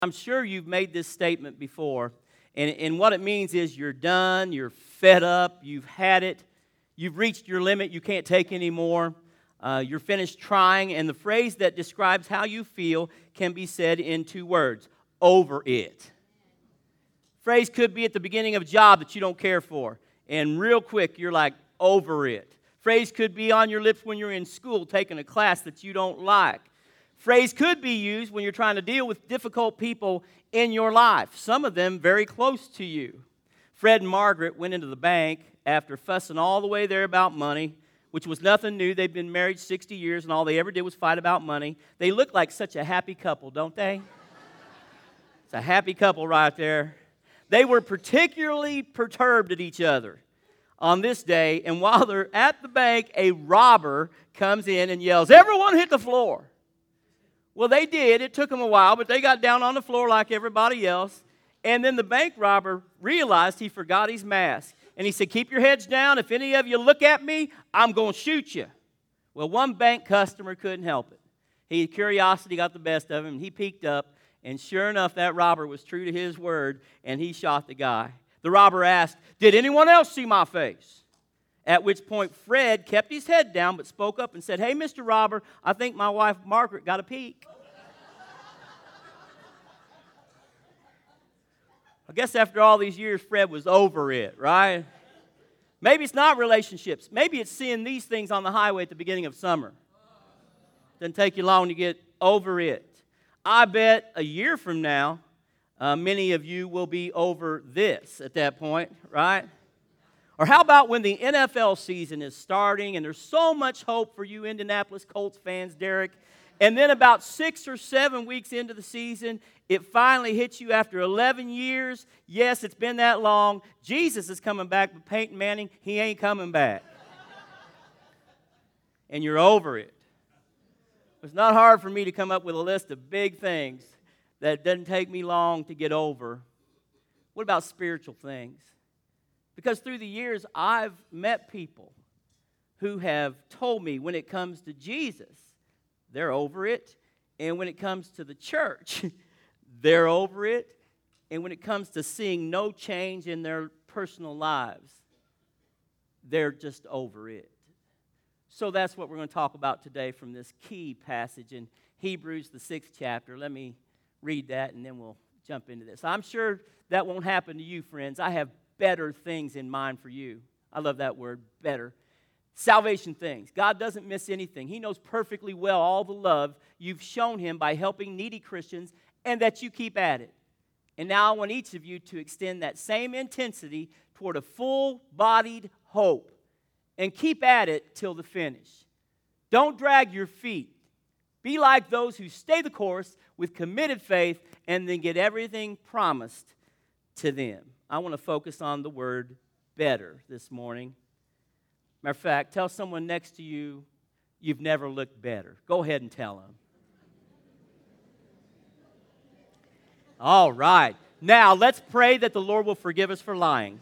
I'm sure you've made this statement before, and what it means is you're done, you're fed up, you've had it, you've reached your limit, you can't take anymore, you're finished trying, and the phrase that describes how you feel can be said in 2 words: over it. Phrase could be at the beginning of a job that you don't care for, and real quick you're like, over it. Phrase could be on your lips when you're in school taking a class that you don't like. Phrase could be used when you're trying to deal with difficult people in your life, some of them very close to you. Fred and Margaret went into the bank after fussing all the way there about money, which was nothing new. They'd been married 60 years, and all they ever did was fight about money. They look like such a happy couple, don't they? It's a happy couple right there. They were particularly perturbed at each other on this day, and while they're at the bank, a robber comes in and yells, "Everyone hit the floor." Well, they did. It took them a while, but they got down on the floor like everybody else. And then the bank robber realized he forgot his mask. And he said, "Keep your heads down. If any of you look at me, I'm going to shoot you." Well, one bank customer couldn't help it. Curiosity got the best of him, and he peeked up. And sure enough, that robber was true to his word, and he shot the guy. The robber asked, "Did anyone else see my face?" At which point, Fred kept his head down but spoke up and said, "Hey, Mr. Robber, I think my wife Margaret got a peek." I guess after all these years, Fred was over it, right? Maybe it's not relationships. Maybe it's seeing these things on the highway at the beginning of summer. Doesn't take you long to get over it. I bet a year from now, many of you will be over this at that point, right? Or how about when the NFL season is starting and there's so much hope for you Indianapolis Colts fans, Derek, and then about 6 or 7 weeks into the season, it finally hits you after 11 years. Yes, it's been that long. Jesus is coming back, but Peyton Manning, he ain't coming back. And you're over it. It's not hard for me to come up with a list of big things that doesn't take me long to get over. What about spiritual things? Because through the years, I've met people who have told me when it comes to Jesus, they're over it. And when it comes to the church, they're over it. And when it comes to seeing no change in their personal lives, they're just over it. So that's what we're going to talk about today from this key passage in Hebrews, the 6th chapter. Let me read that, and then we'll jump into this. I'm sure that won't happen to you, friends. I have better things in mind for you. I love that word, better. Salvation things. God doesn't miss anything. He knows perfectly well all the love you've shown Him by helping needy Christians, and that you keep at it. And now I want each of you to extend that same intensity toward a full-bodied hope. And keep at it till the finish. Don't drag your feet. Be like those who stay the course with committed faith and then get everything promised to them. I want to focus on the word better this morning. Matter of fact, tell someone next to you, you've never looked better. Go ahead and tell them. All right. Now, let's pray that the Lord will forgive us for lying.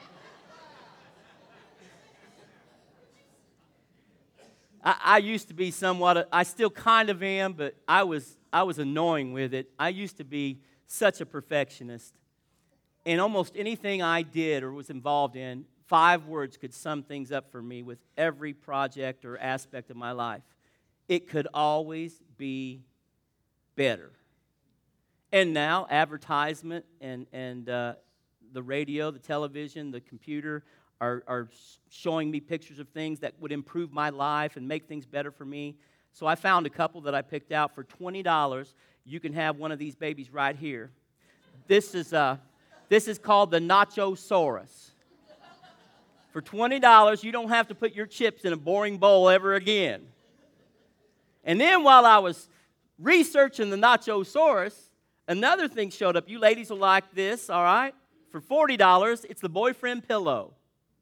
I used to be somewhat, I still kind of am, but I was annoying with it. I used to be such a perfectionist. And almost anything I did or was involved in, 5 words could sum things up for me with every project or aspect of my life. It could always be better. And now, advertisement and the radio, the television, the computer are showing me pictures of things that would improve my life and make things better for me. So I found a couple that I picked out for $20. You can have one of these babies right here. This is called the Nachosaurus. For $20, you don't have to put your chips in a boring bowl ever again. And then while I was researching the Nachosaurus, another thing showed up. You ladies will like this, all right? For $40, it's the boyfriend pillow.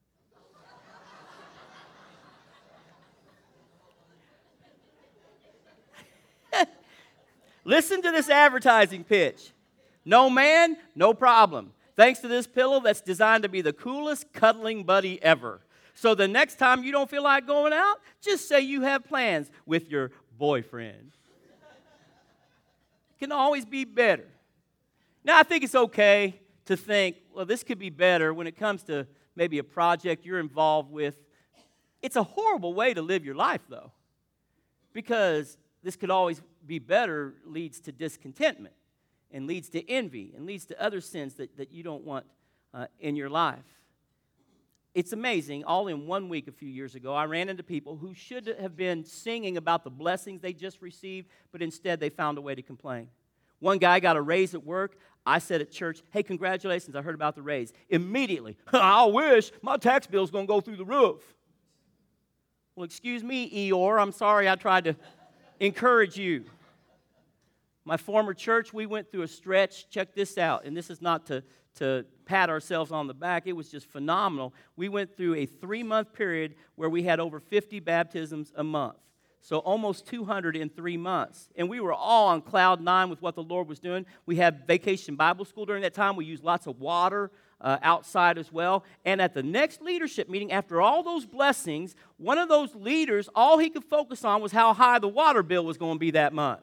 Listen to this advertising pitch. No man, no problem. Thanks to this pillow that's designed to be the coolest cuddling buddy ever. So the next time you don't feel like going out, just say you have plans with your boyfriend. It can always be better. Now, I think it's okay to think, well, this could be better when it comes to maybe a project you're involved with. It's a horrible way to live your life, though, because this could always be better leads to discontentment and leads to envy and leads to other sins that you don't want in your life. It's amazing. All in 1 week a few years ago, I ran into people who should have been singing about the blessings they just received, but instead they found a way to complain. One guy got a raise at work. I said at church, hey, congratulations, I heard about the raise. Immediately, I wish my tax bill's going to go through the roof. Well, excuse me, Eeyore, I'm sorry I tried to encourage you. My former church, we went through a stretch. Check this out, and this is not to pat ourselves on the back. It was just phenomenal. We went through a 3-month period where we had over 50 baptisms a month. So almost 200 in 3 months. And we were all on cloud 9 with what the Lord was doing. We had Vacation Bible School during that time. We used lots of water outside as well. And at the next leadership meeting, after all those blessings, one of those leaders, all he could focus on was how high the water bill was going to be that month.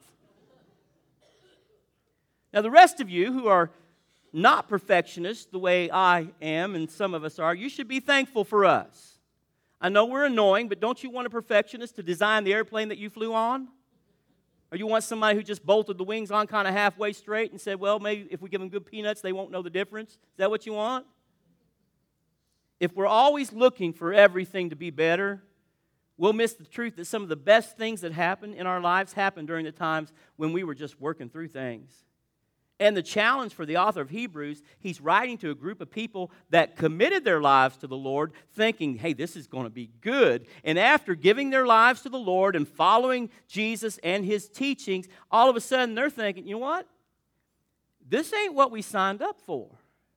Now, the rest of you who are not perfectionists the way I am and some of us are, you should be thankful for us. I know we're annoying, but don't you want a perfectionist to design the airplane that you flew on? Or you want somebody who just bolted the wings on kind of halfway straight and said, well, maybe if we give them good peanuts, they won't know the difference? Is that what you want? If we're always looking for everything to be better, we'll miss the truth that some of the best things that happen in our lives happened during the times when we were just working through things. And the challenge for the author of Hebrews, he's writing to a group of people that committed their lives to the Lord, thinking, hey, this is going to be good. And after giving their lives to the Lord and following Jesus and his teachings, all of a sudden they're thinking, you know what? This ain't what we signed up for.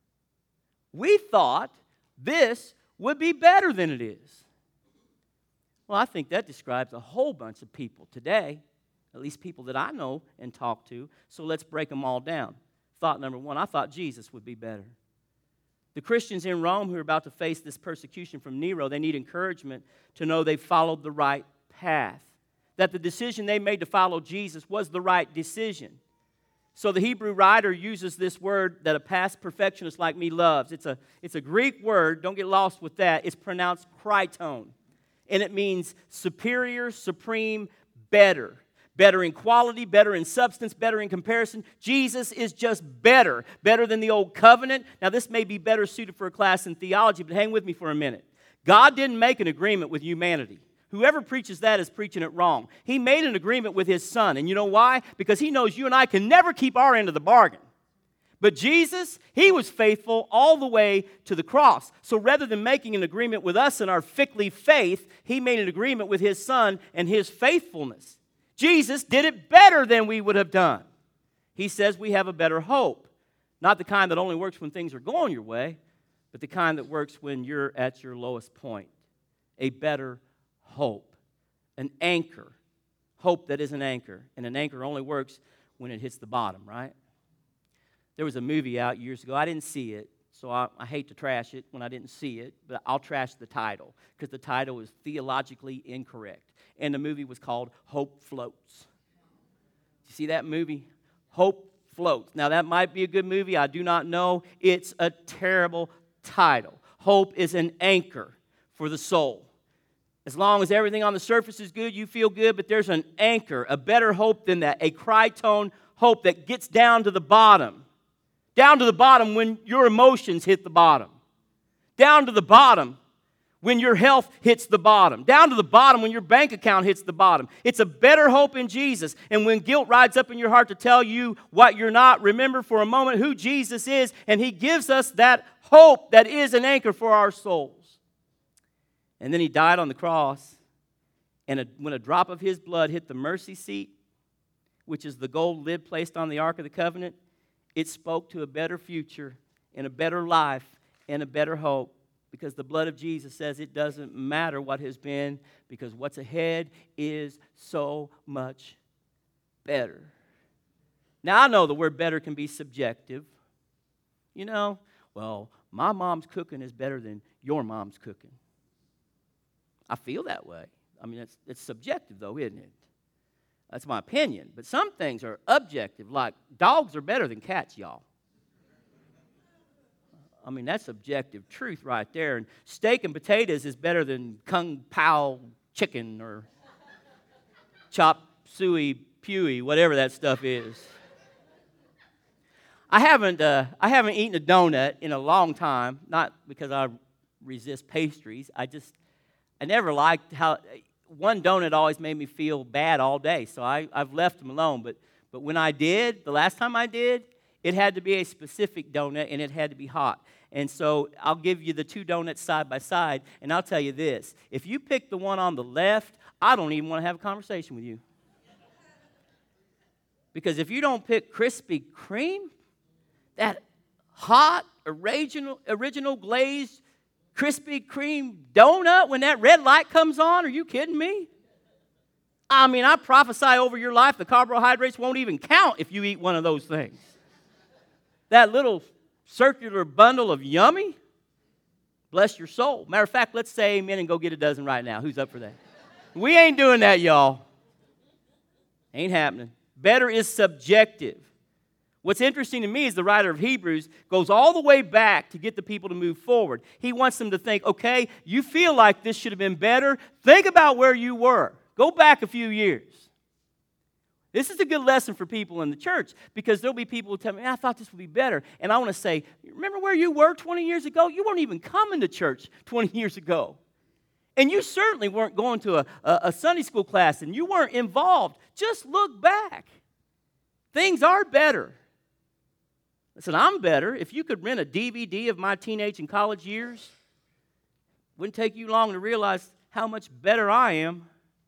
We thought this would be better than it is. Well, I think that describes a whole bunch of people today. At least people that I know and talk to. So let's break them all down. Thought number one, I thought Jesus would be better. The Christians in Rome who are about to face this persecution from Nero, they need encouragement to know they followed the right path. That the decision they made to follow Jesus was the right decision. So the Hebrew writer uses this word that a past perfectionist like me loves. It's a Greek word. Don't get lost with that. It's pronounced kriton. And it means superior, supreme, better. Better in quality, better in substance, better in comparison. Jesus is just better. Better than the old covenant. Now, this may be better suited for a class in theology, but hang with me for a minute. God didn't make an agreement with humanity. Whoever preaches that is preaching it wrong. He made an agreement with his Son. And you know why? Because he knows you and I can never keep our end of the bargain. But Jesus, he was faithful all the way to the cross. So rather than making an agreement with us in our fickly faith, he made an agreement with his Son and his faithfulness. Jesus did it better than we would have done. He says we have a better hope. Not the kind that only works when things are going your way, but the kind that works when you're at your lowest point. A better hope. An anchor. Hope that is an anchor. And an anchor only works when it hits the bottom, right? There was a movie out years ago. I didn't see it, so I hate to trash it when I didn't see it, but I'll trash the title because the title is theologically incorrect. And the movie was called Hope Floats. You see that movie? Hope Floats. Now, that might be a good movie. I do not know. It's a terrible title. Hope is an anchor for the soul. As long as everything on the surface is good, you feel good, but there's an anchor, a better hope than that, a kriton hope that gets down to the bottom. Down to the bottom when your emotions hit the bottom. Down to the bottom when your health hits the bottom. Down to the bottom when your bank account hits the bottom. It's a better hope in Jesus. And when guilt rides up in your heart to tell you what you're not, remember for a moment who Jesus is, and he gives us that hope that is an anchor for our souls. And then he died on the cross, and when a drop of his blood hit the mercy seat, which is the gold lid placed on the Ark of the Covenant, it spoke to a better future and a better life and a better hope. Because the blood of Jesus says it doesn't matter what has been, because what's ahead is so much better. Now, I know the word better can be subjective. You know, well, my mom's cooking is better than your mom's cooking. I feel that way. I mean, it's subjective, though, isn't it? That's my opinion. But some things are objective, like dogs are better than cats, y'all. I mean, that's objective truth right there. And steak and potatoes is better than kung pao chicken or chop suey pewy, whatever that stuff is. I haven't eaten a donut in a long time, not because I resist pastries. I never liked how one donut always made me feel bad all day, so I've left them alone. But when I did, the last time I did, it had to be a specific donut, and it had to be hot. And so I'll give you the two donuts side by side, and I'll tell you this. If you pick the one on the left, I don't even want to have a conversation with you. Because if you don't pick Krispy Kreme, that hot, original glazed Krispy Kreme donut when that red light comes on, are you kidding me? I mean, I prophesy over your life the carbohydrates won't even count if you eat one of those things. That little circular bundle of yummy, bless your soul. Matter of fact, let's say amen and go get a dozen right now. Who's up for that? We ain't doing that, y'all. Ain't happening. Better is subjective. What's interesting to me is the writer of Hebrews goes all the way back to get the people to move forward. He wants them to think, okay, you feel like this should have been better. Think about where you were. Go back a few years. This is a good lesson for people in the church because there'll be people who tell me, I thought this would be better. And I want to say, remember where you were 20 years ago? You weren't even coming to church 20 years ago. And you certainly weren't going to a Sunday school class and you weren't involved. Just look back. Things are better. Listen, I'm better. If you could rent a DVD of my teenage and college years, it wouldn't take you long to realize how much better I am.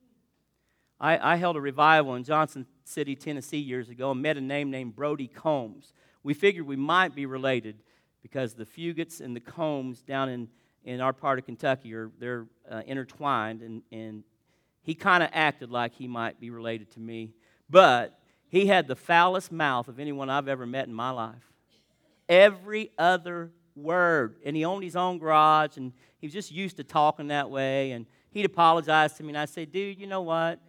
I held a revival in Johnson City, Tennessee years ago and met a name named Brody Combs. We figured we might be related because the Fugits and the Combs down in our part of Kentucky they're intertwined, and he kind of acted like he might be related to me. But he had the foulest mouth of anyone I've ever met in my life. Every other word. And he owned his own garage, and he was just used to talking that way. And he'd apologize to me, and I'd say, dude, you know what?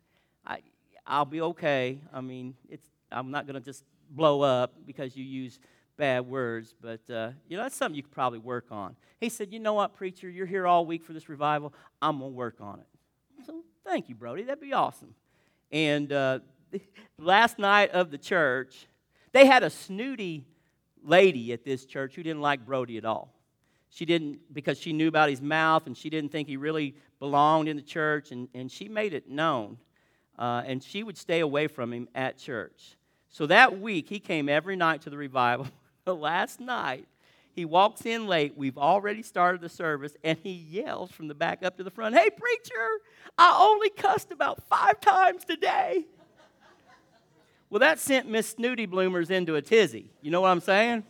I'll be okay. I mean, I'm not going to just blow up because you use bad words, but, that's something you could probably work on. He said, you know what, preacher, you're here all week for this revival. I'm going to work on it. So thank you, Brody. That'd be awesome. And last night of the church, they had a snooty lady at this church who didn't like Brody at all. She didn't, because she knew about his mouth, and she didn't think he really belonged in the church, and she made it known. And she would stay away from him at church. So that week, he came every night to the revival. Last night, he walks in late. We've already started the service, and he yells from the back up to the front, hey, preacher, I only cussed about 5 times today. Well, that sent Miss Snooty Bloomers into a tizzy. You know what I'm saying?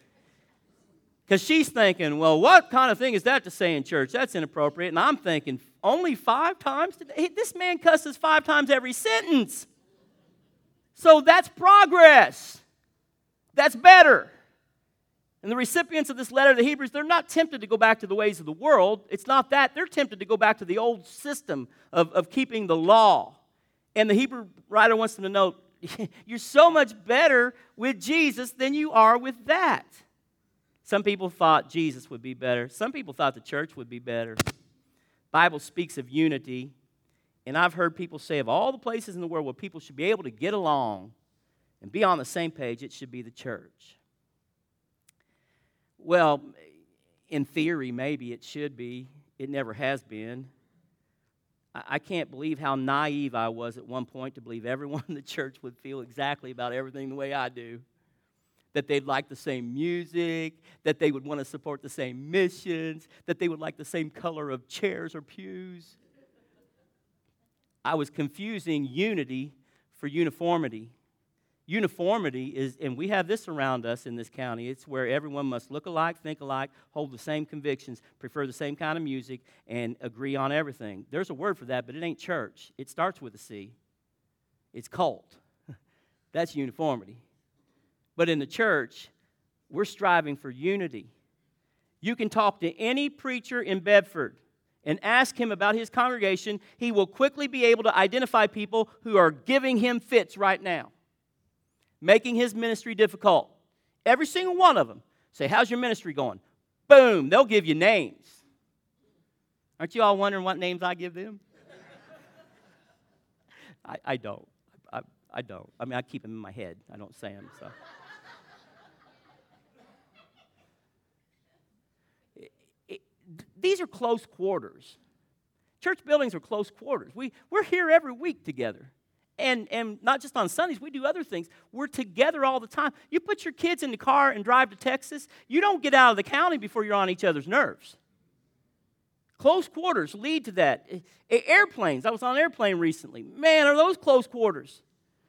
Because she's thinking, well, what kind of thing is that to say in church? That's inappropriate. And I'm thinking, only 5 times today? This man cusses 5 times every sentence. So that's progress. That's better. And the recipients of this letter to the Hebrews, they're not tempted to go back to the ways of the world. It's not that. They're tempted to go back to the old system of keeping the law. And the Hebrew writer wants them to know, you're so much better with Jesus than you are with that. Some people thought Jesus would be better. Some people thought the church would be better. The Bible speaks of unity, and I've heard people say of all the places in the world where people should be able to get along and be on the same page, it should be the church. Well, in theory, maybe it should be. It never has been. I can't believe how naive I was at one point to believe everyone in the church would feel exactly about everything the way I do. That they'd like the same music, that they would want to support the same missions, that they would like the same color of chairs or pews. I was confusing unity for uniformity. Uniformity is, and we have this around us in this county, it's where everyone must look alike, think alike, hold the same convictions, prefer the same kind of music, and agree on everything. There's a word for that, but it ain't church. It starts with a C. It's cult. That's uniformity. But in the church, we're striving for unity. You can talk to any preacher in Bedford and ask him about his congregation. He will quickly be able to identify people who are giving him fits right now, making his ministry difficult. Every single one of them. Say, how's your ministry going? Boom, they'll give you names. Aren't you all wondering what names I give them? I don't. I don't. I mean, I keep them in my head. I don't say them, so. These are close quarters. Church buildings are close quarters. We're here every week together. And not just on Sundays, we do other things. We're together all the time. You put your kids in the car and drive to Texas, you don't get out of the county before you're on each other's nerves. Close quarters lead to that. Airplanes. I was on an airplane recently. Man, are those close quarters.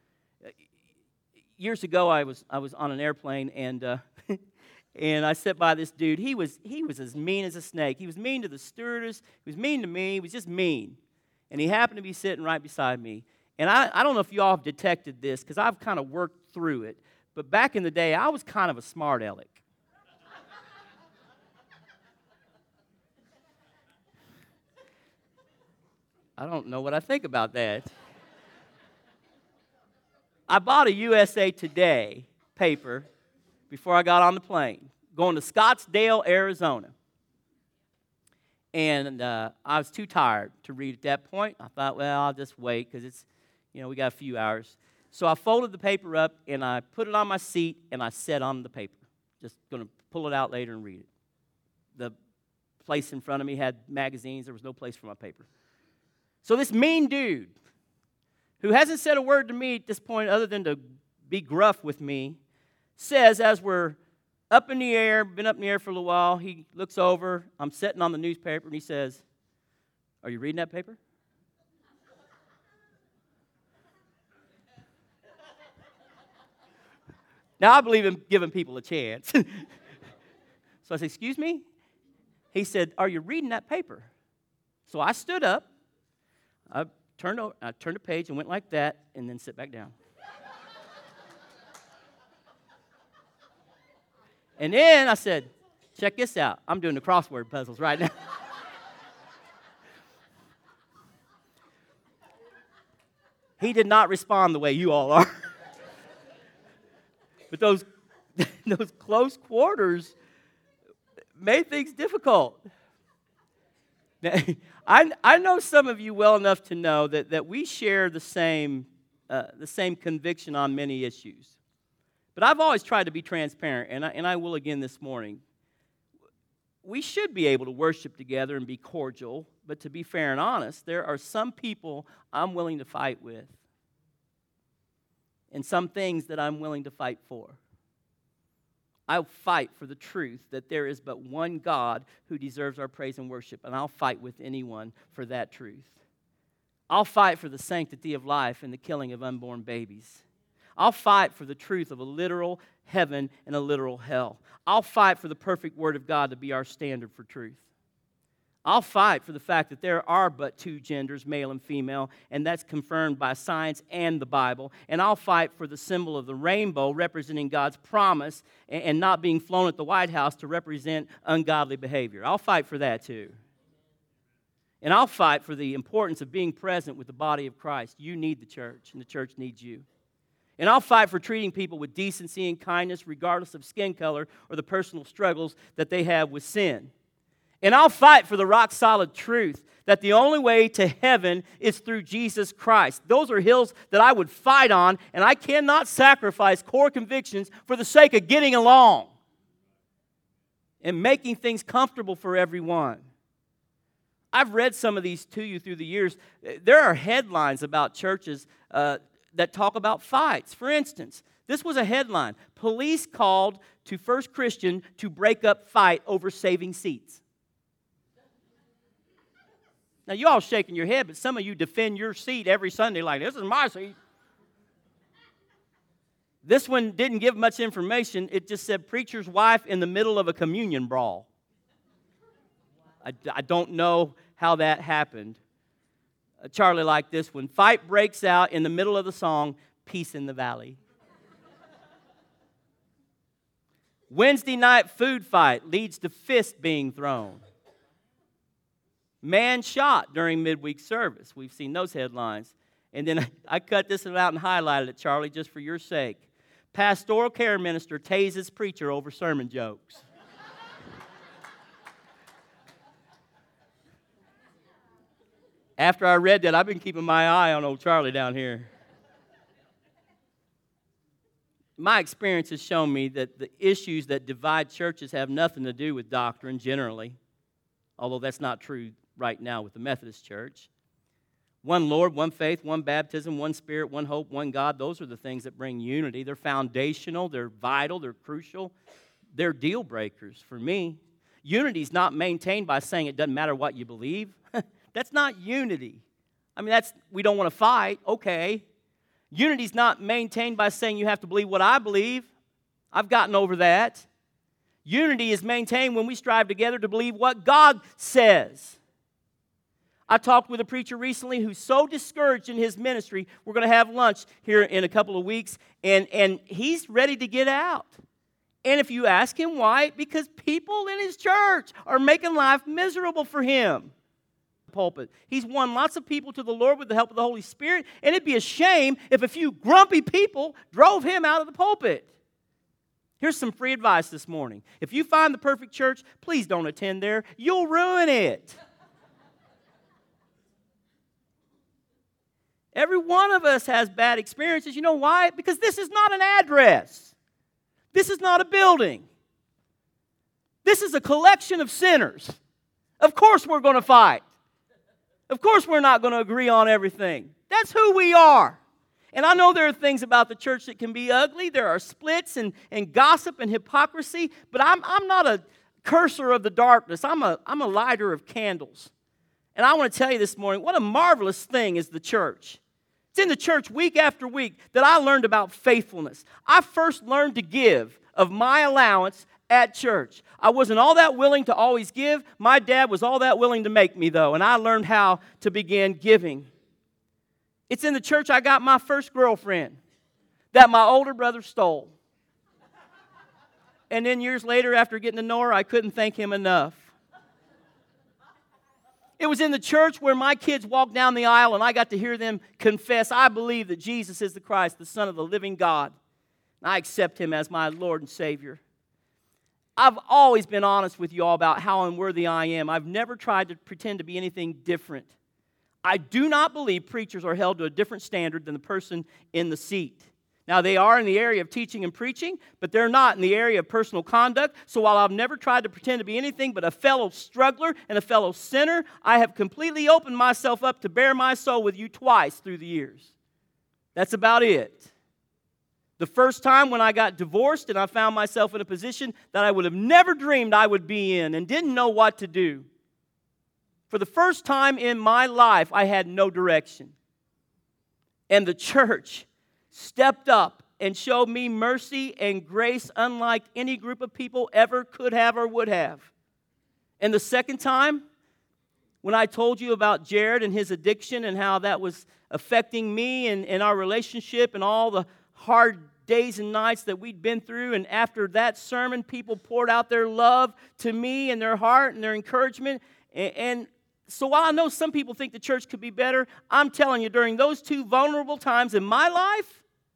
Years ago, I was on an airplane, and and I sat by this dude. He was as mean as a snake. He was mean to the stewardess. He was mean to me. He was just mean. And he happened to be sitting right beside me. And I don't know if you all have detected this, because I've kind of worked through it. But back in the day, I was kind of a smart aleck. I don't know what I think about that. I bought a USA Today paper before I got on the plane, going to Scottsdale, Arizona. And I was too tired to read at that point. I thought, well, I'll just wait because it's, we got a few hours. So I folded the paper up and I put it on my seat and I sat on the paper. Just going to pull it out later and read it. The place in front of me had magazines. There was no place for my paper. So this mean dude, who hasn't said a word to me at this point other than to be gruff with me, says, as we're up in the air, been up in the air for a little while, he looks over, I'm sitting on the newspaper, and he says, "Are you reading that paper?" Now, I believe in giving people a chance. So I said, "Excuse me?" He said, "Are you reading that paper?" So I stood up, I turned the page and went like that, and then sit back down. And then I said, "Check this out. I'm doing the crossword puzzles right now." He did not respond the way you all are. But those close quarters made things difficult. Now, I know some of you well enough to know that we share the same conviction on many issues. But I've always tried to be transparent, and I will again this morning. We should be able to worship together and be cordial, but to be fair and honest, there are some people I'm willing to fight with, and some things that I'm willing to fight for. I'll fight for the truth that there is but one God who deserves our praise and worship, and I'll fight with anyone for that truth. I'll fight for the sanctity of life and the killing of unborn babies. I'll fight for the truth of a literal heaven and a literal hell. I'll fight for the perfect Word of God to be our standard for truth. I'll fight for the fact that there are but two genders, male and female, and that's confirmed by science and the Bible. And I'll fight for the symbol of the rainbow representing God's promise and not being flown at the White House to represent ungodly behavior. I'll fight for that too. And I'll fight for the importance of being present with the body of Christ. You need the church, and the church needs you. And I'll fight for treating people with decency and kindness regardless of skin color or the personal struggles that they have with sin. And I'll fight for the rock-solid truth that the only way to heaven is through Jesus Christ. Those are hills that I would fight on, and I cannot sacrifice core convictions for the sake of getting along and making things comfortable for everyone. I've read some of these to you through the years. There are headlines about churches that talk about fights. For instance, this was a headline: police called to First Christian to break up fight over saving seats. Now, you all shaking your head, but some of you defend your seat every Sunday like, "This is my seat." This one didn't give much information. It just said, "Preacher's wife in the middle of a communion brawl." I don't know how that happened. Charlie liked this one: "Fight breaks out in the middle of the song, Peace in the Valley." Wednesday night food fight leads to fist being thrown. Man shot during midweek service. We've seen those headlines. And then I cut this one out and highlighted it, Charlie, just for your sake. pastoral care minister tases preacher over sermon jokes. After I read that, I've been keeping my eye on old Charlie down here. My experience has shown me that the issues that divide churches have nothing to do with doctrine generally, although that's not true right now with the Methodist Church. One Lord, one faith, one baptism, one Spirit, one hope, one God. Those are the things that bring unity. They're foundational, they're vital, they're crucial. They're deal breakers for me. Unity is not maintained by saying it doesn't matter what you believe. That's not unity. I mean, we don't want to fight, okay. Unity is not maintained by saying you have to believe what I believe. I've gotten over that. Unity is maintained when we strive together to believe what God says. I talked with a preacher recently who's so discouraged in his ministry. We're going to have lunch here in a couple of weeks, and he's ready to get out. And if you ask him why, because people in his church are making life miserable for him. Pulpit. He's won lots of people to the Lord with the help of the Holy Spirit, and it'd be a shame if a few grumpy people drove him out of the pulpit. Here's some free advice this morning. If you find the perfect church, please don't attend there. You'll ruin it. Every one of us has bad experiences. You know why? Because this is not an address. This is not a building. This is a collection of sinners. Of course we're going to fight. Of course we're not going to agree on everything. That's who we are. And I know there are things about the church that can be ugly. There are splits and gossip and hypocrisy. But I'm not a curser of the darkness. I'm a lighter of candles. And I want to tell you this morning, what a marvelous thing is the church. It's in the church week after week that I learned about faithfulness. I first learned to give of my allowance at church. I wasn't all that willing to always give. My dad was all that willing to make me, though, and I learned how to begin giving. It's in the church I got my first girlfriend that my older brother stole. And then years later, after getting to know her, I couldn't thank him enough. It was in the church where my kids walked down the aisle and I got to hear them confess, I believe that Jesus is the Christ, the Son of the living God. And I accept Him as my Lord and Savior. I've always been honest with you all about how unworthy I am. I've never tried to pretend to be anything different. I do not believe preachers are held to a different standard than the person in the seat. Now, they are in the area of teaching and preaching, but they're not in the area of personal conduct. So while I've never tried to pretend to be anything but a fellow struggler and a fellow sinner, I have completely opened myself up to bare my soul with you twice through the years. That's about it. The first time when I got divorced and I found myself in a position that I would have never dreamed I would be in and didn't know what to do. For the first time in my life, I had no direction. And the church stepped up and showed me mercy and grace unlike any group of people ever could have or would have. And the second time, when I told you about Jared and his addiction and how that was affecting me and our relationship and all the hard days and nights that we'd been through, and after that sermon, people poured out their love to me and their heart and their encouragement. And so while I know some people think the church could be better, I'm telling you, during those two vulnerable times in my life,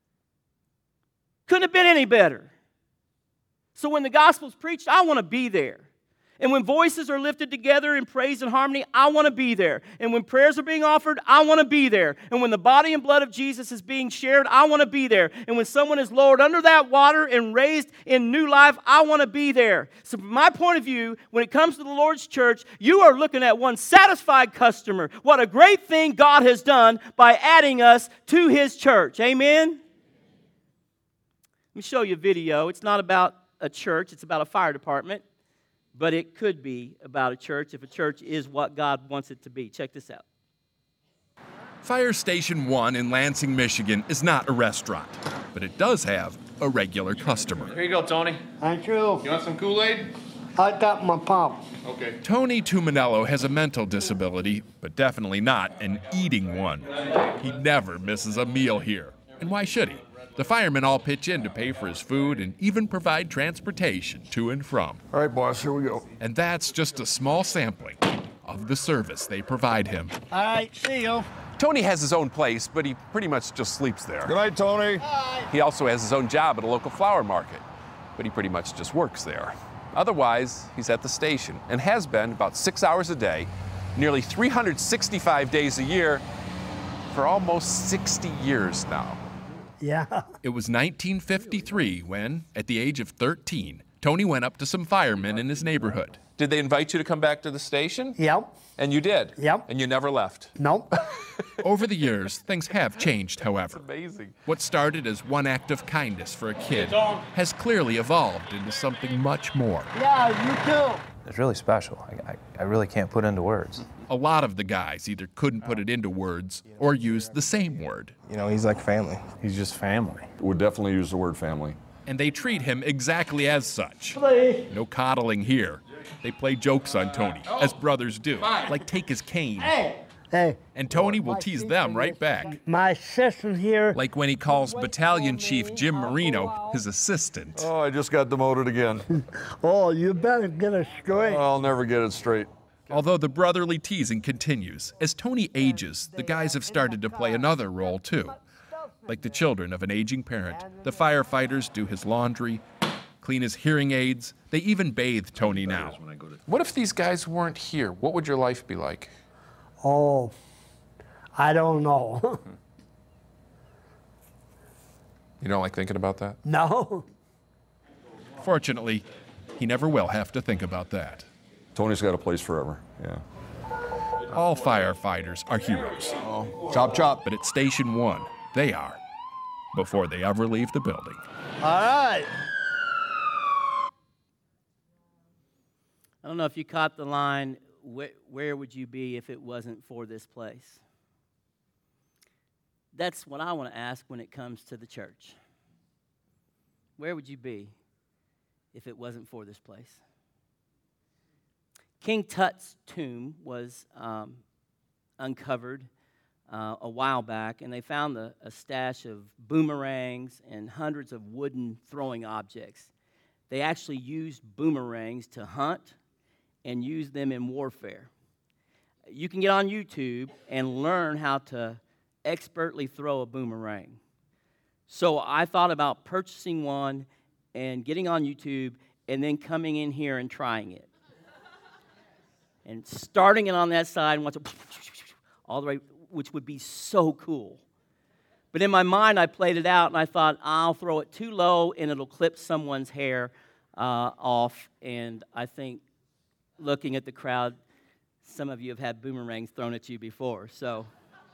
couldn't have been any better. So when the gospel's preached, I want to be there. And when voices are lifted together in praise and harmony, I want to be there. And when prayers are being offered, I want to be there. And when the body and blood of Jesus is being shared, I want to be there. And when someone is lowered under that water and raised in new life, I want to be there. So from my point of view, when it comes to the Lord's church, you are looking at one satisfied customer. What a great thing God has done by adding us to His church. Amen? Let me show you a video. It's not about a church. It's about a fire department. But it could be about a church if a church is what God wants it to be. Check this out. Fire Station 1 in Lansing, Michigan is not a restaurant, but it does have a regular customer. Here you go, Tony. Thank you. You want some Kool-Aid? I got my pump. Okay. Tony Tuminello has a mental disability, but definitely not an eating one. He never misses a meal here. And why should he? The firemen all pitch in to pay for his food and even provide transportation to and from. All right, boss, here we go. And that's just a small sampling of the service they provide him. All right, see you. Tony has his own place, but he pretty much just sleeps there. Good night, Tony. He also has his own job at a local flower market, but he pretty much just works there. Otherwise, he's at the station and has been about 6 hours a day, nearly 365 days a year, for almost 60 years now. Yeah. It was 1953 when, at the age of 13, Tony went up to some firemen in his neighborhood. Did they invite you to come back to the station? Yep. And you did? Yep. And you never left? Nope. Over the years, things have changed, however. Amazing. What started as one act of kindness for a kid has clearly evolved into something much more. Yeah, you too. It's really special. I really can't put into words. A lot of the guys either couldn't put it into words or used the same word. You know, he's like family. He's just family. Would definitely use the word family. And they treat him exactly as such. Please. No coddling here. They play jokes on Tony, as brothers do, like take his cane. Hey, And Tony will tease them right back. my assistant here. Like when he calls Battalion Chief Jim Marino his assistant. Oh, I just got demoted again. Oh, you better get it straight. I'll never get it straight. Although the brotherly teasing continues, as Tony ages, the guys have started to play another role too. Like the children of an aging parent, the firefighters do his laundry, clean his hearing aids, they even bathe Tony now. What if these guys weren't here? What would your life be like? Oh, I don't know. You don't like thinking about that? No. Fortunately, he never will have to think about that. Tony's got a place forever, yeah. All firefighters are heroes, Chop, chop. but at Station 1, they are, before they ever leave the building. All right. I don't know if you caught the line, where would you be if it wasn't for this place? That's what I want to ask when it comes to the church. Where would you be if it wasn't for this place? King Tut's tomb was uncovered a while back, and they found a stash of boomerangs and hundreds of wooden throwing objects. They actually used boomerangs to hunt and use them in warfare. You can get on YouTube and learn how to expertly throw a boomerang. So I thought about purchasing one and getting on YouTube and then coming in here and trying it. And starting it on that side and watch it all the way, which would be so cool. But in my mind, I played it out, and I thought, I'll throw it too low, and it'll clip someone's hair off. And I think, looking at the crowd, some of you have had boomerangs thrown at you before. So,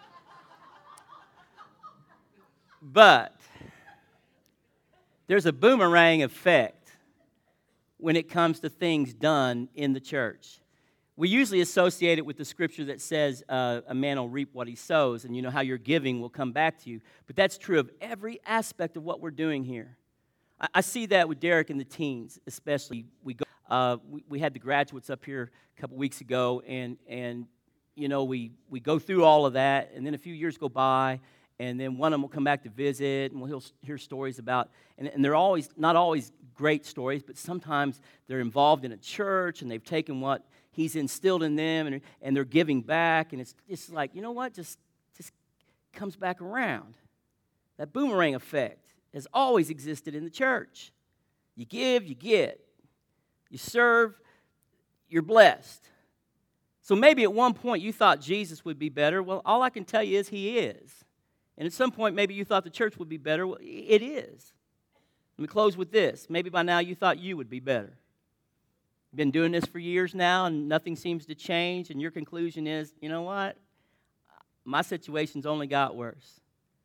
but there's a boomerang effect when it comes to things done in the church. We usually associate it with the scripture that says a man will reap what he sows, and you know how your giving will come back to you. But that's true of every aspect of what we're doing here. I see that with Derek and the teens, especially. We had the graduates up here a couple weeks ago, and you know we go through all of that, and then a few years go by, and then one of them will come back to visit, and we'll hear stories about, and they're always not always great stories, but sometimes they're involved in a church, and they've taken what He's instilled in them, and they're giving back, and it's like, you know what, just comes back around. That boomerang effect has always existed in the church. You give, you get. You serve, you're blessed. So maybe at one point you thought Jesus would be better. Well, all I can tell you is He is. And at some point maybe you thought the church would be better. Well, it is. Let me close with this. Maybe by now you thought you would be better. Been doing this for years now, and nothing seems to change, and your conclusion is, you know what? My situation's only got worse.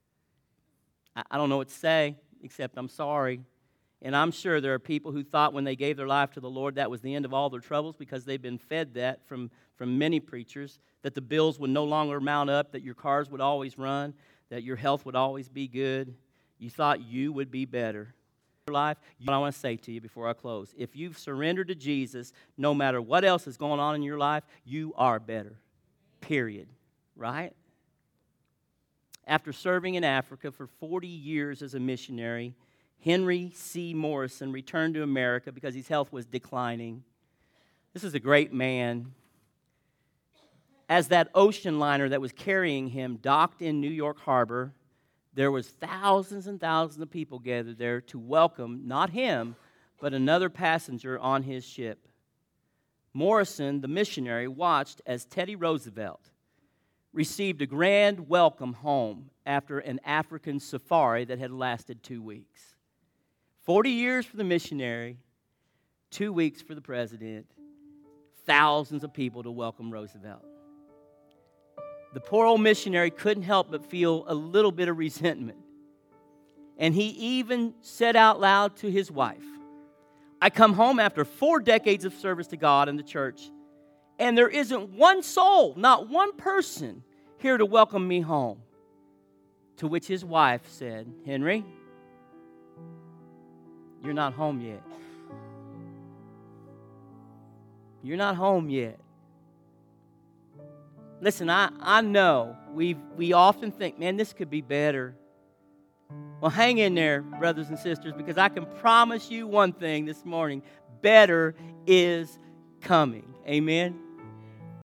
I don't know what to say, except I'm sorry. And I'm sure there are people who thought when they gave their life to the Lord that was the end of all their troubles, because they've been fed that from many preachers, that the bills would no longer mount up, that your cars would always run, that your health would always be good. You thought you would be better. Life, what I want to say to you before I close, if you've surrendered to Jesus, no matter what else is going on in your life, you are better, period, right? After serving in Africa for 40 years as a missionary, Henry C. Morrison returned to America because his health was declining. This is a great man. As that ocean liner that was carrying him docked in New York Harbor, there was thousands and thousands of people gathered there to welcome not him, but another passenger on his ship. Morrison, the missionary, watched as Teddy Roosevelt received a grand welcome home after an African safari that had lasted 2 weeks. 40 years for the missionary, 2 weeks for the president, thousands of people to welcome Roosevelt. The poor old missionary couldn't help but feel a little bit of resentment. And he even said out loud to his wife, I come home after 4 decades of service to God and the church, and there isn't one soul, not one person here to welcome me home. To which his wife said, Henry, you're not home yet. You're not home yet. Listen, I know we often think, man, this could be better. Well, hang in there, brothers and sisters, because I can promise you one thing this morning. Better is coming. Amen?